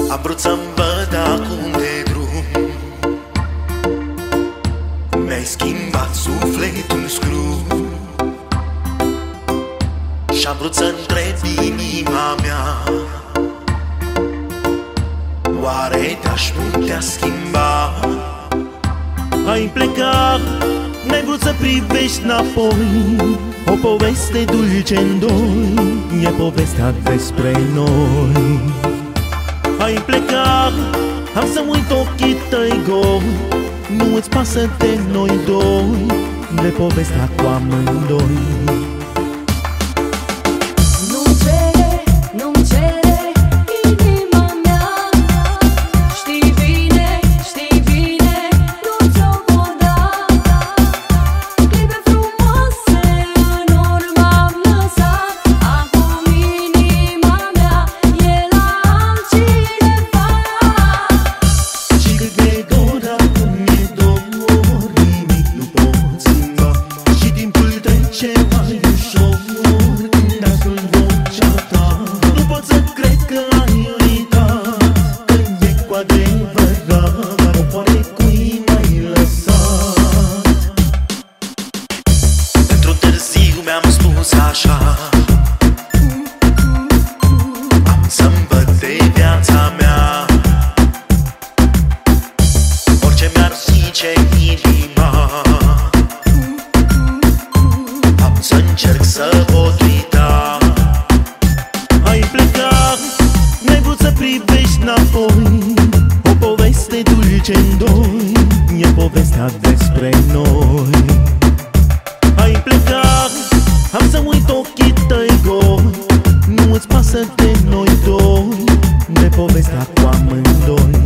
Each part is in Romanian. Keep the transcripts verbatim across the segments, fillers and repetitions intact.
Am vrut să-mi văd acum de drum. Mi-ai schimbat sufletul în scrum și-am vrut să întreb inima mea, oare te-aș putea schimba? Ai plecat, n-ai vrut să privești înapoi. O poveste dulce-n doi, e povestea despre noi. Ai plecat, am să uit ochii tăi goi. Nu îți pasă de noi doi, de povestea cu amândoi. Așa, am să-mi văd de viața mea, orice mi-ar zice inima, am să încerc să pot uita. Ai plecat, n-ai vrut să privești înapoi. O poveste dulce-n doi, e povestea despre noi. Ai plecat, am să uit ochii tăi goi. Nu îți pasă de noi doi, de povestea cu amândoi.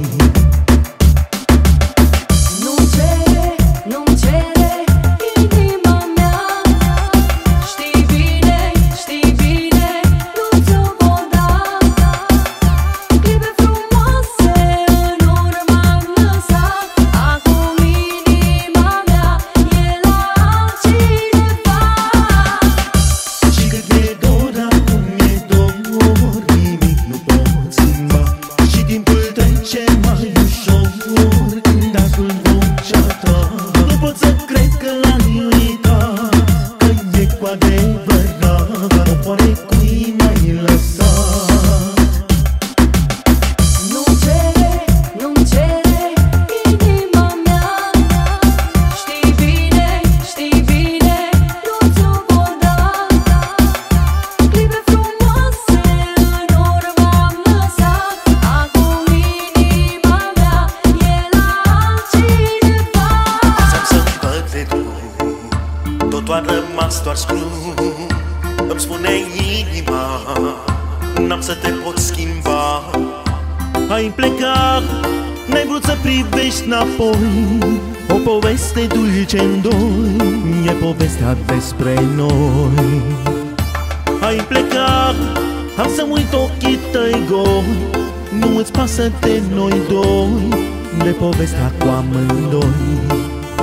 Totul a rămas doar scrum. Îmi spune inima, n-am să te pot schimba. Ai plecat, n-ai vrut să privești înapoi. O poveste dulce-n doi, e povestea despre noi. Ai plecat, am să uit ochii tăi goi. Nu îți pasă de noi doi, de povestea cu amândoi.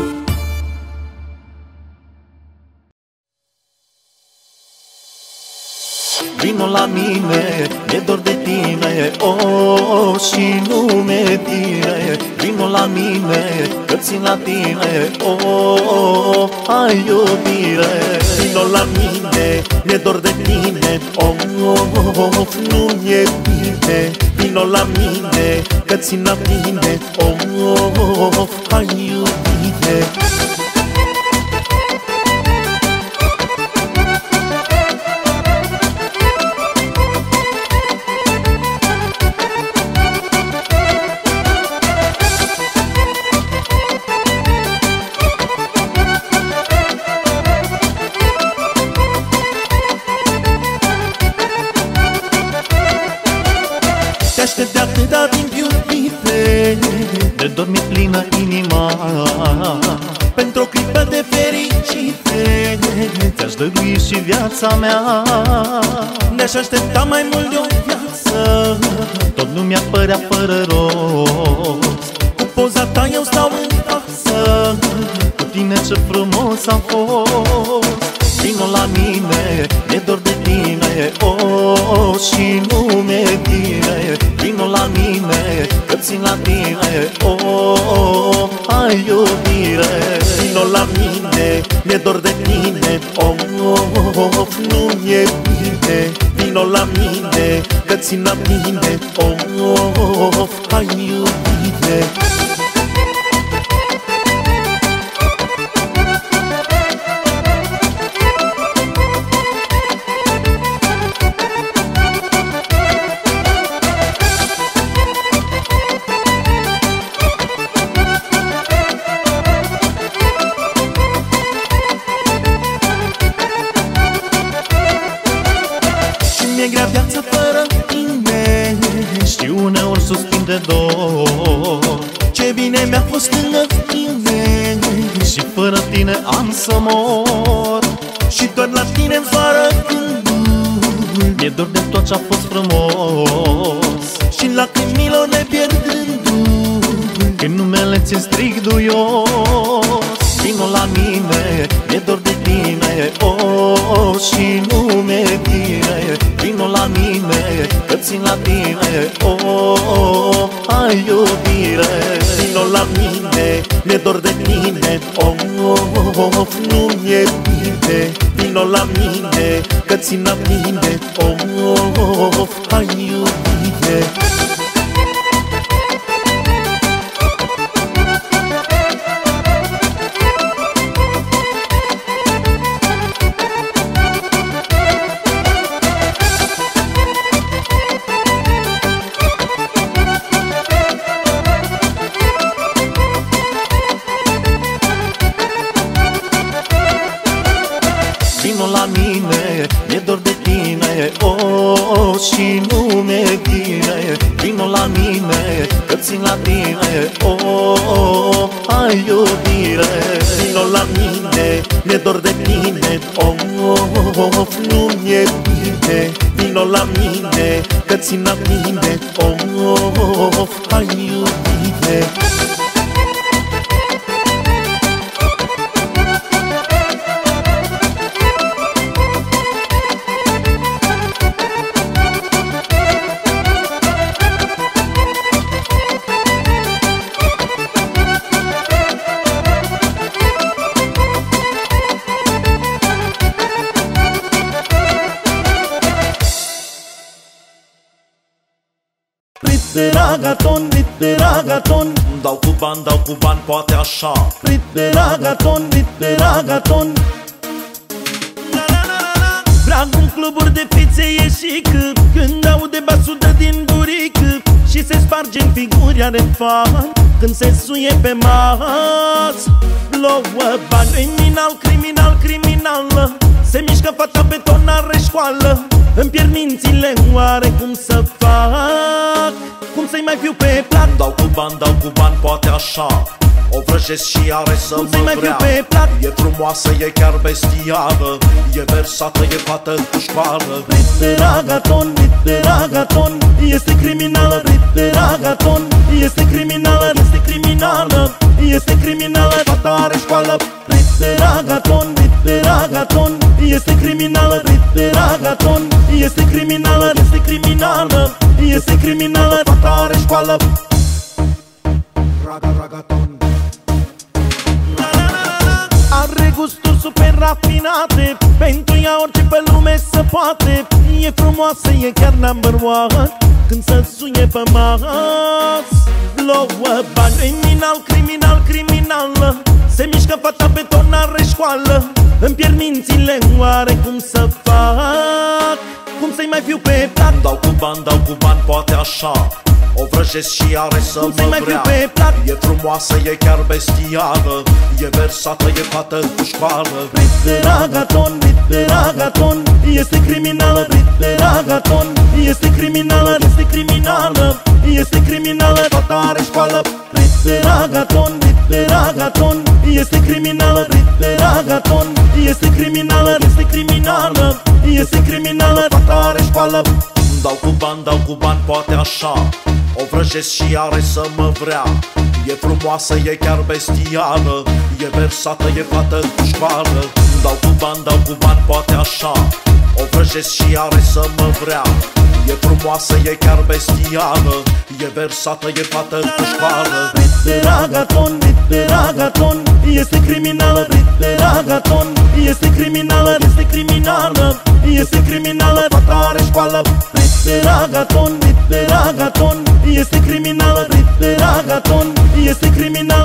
Vino la mine, mi-e dor de tine, oh, și nu mi-e bine. Vino la mine, că țin la tine, oh, ai iubire. Vino la mine, mi-e dor de tine, oh, nu mi-e bine. Vino la mine, că țin la tine, oh, ai iubire. Te aștept de atâta timp, iubire, de dor mi-e plină inima. pentru o clipă de fericire ți-aș dărui și viața mea. Ne-aș aștepta mai mult de o viață, tot nu mi-ar părea fără rost. cu poza ta eu stau în față, cu tine ce frumos am fost. Vino la mine, mi-e dor de tine, oh, și nu mi-e bine. Vino la mine, că țin la mine. Oh, oh, oh, hai iubire. Mi-e grea viața fără tine, și uneori suspin de dor. Ce bine mi-a fost lângă tine, și fără tine am să mor. Și doar la tine-mi zboară gândul, mi-e dor de tot ce-a fost frumos. Și lacrimilor le pierd gândul, când numele ți-e stric duios. Vino la mine, mi-e dor de tine, oh, oh, și nu mi-e bine. Vino la mine, că țin la tine, oh, oh, oh, ai iubire. Vino la mine, mi-e dor de tine, oh, oh, oh, oh, nu mi-e bine. Vino la mine, că țin la tine, oh, oh, oh, oh, ai iubire. Vino la mine, mi-e dor de tine, oh, oh, și nu mi-e bine. Vino la mine, că țin la tine, oh, oh, oh, ai iubire. Vino la mine, mi-e dor de tine, oh, oh, oh, nu mi-e bine. Vino la mine, că țin la tine, oh, oh, oh, ai iubire. Rit ragaton, rit ragaton, Dau cu bani, dau cu bani, poate așa. rit ragaton, rit ragaton. Vreau în cluburi de fițe ieșică, când aude basul dă din burică și se sparge în figuri, are fan când se suie pe masă. Plouă bani, criminal, criminal, criminală, se mișcă fata pe ton, are școală. Îmi pierd mințile, oare cum să fac? Cum să-i mai fiu pe plac? Dau cu bani, dau cu bani, poate așa. O vrăjesc și are să Cum mă să-i mai fiu vrea. pe plac? E frumoasă, e chiar bestială, e versată, e fată cu școală. Rit ragaton, rit ragaton, este criminală. Rit ragaton, este criminală, este criminală, este criminală, fata are școală. Rit ragaton, rit ragaton, este criminală. Rit ragaton, este criminală, este criminală, este criminală, fata are școală. Raga, ragaton. Are gusturi super rafinate, pentru ea orice pe lume se poate. E frumoasă, e chiar number one, când se suie pe mas. Plouă bani, criminal, criminal, criminală, se mișcă fata pe ton, are școală. Îmi pierd mințile, oare cum să fac? Cum să-i mai fiu pe plac? Dau cu bani, dau cu bani, poate așa. O vrăjesc și are să Cum să-i mă mai fiu vrea. pe plac? E frumoasă, e chiar bestială, e versată, e fată cu școală. Rit ragaton, rit ragaton, este criminală. Rit ragaton, este criminală, este criminală, este criminală, fata are școală. Rit ragaton, rit ragaton, este criminală. Rit ragaton, este criminală, este criminală, este criminală, fata are școală. Dau cu bani, dau cu bani, poate așa. O vrăjesc și are să mă vrea. E frumoasă, e chiar bestială, e versată, e fată cu școală. Dau cu bani, dau cu bani, poate așa. O vrăjesc și are să mă vrea. E frumoasă, e chiar bestială, e versată, e fată cu școală. Rit ragaton, rit ragaton, este criminală. Rit ragaton, este criminală, este criminală, este criminală, fata are școală. Rit Rip ragaton, rip ragaton, este criminal. Rip ragaton, este criminal.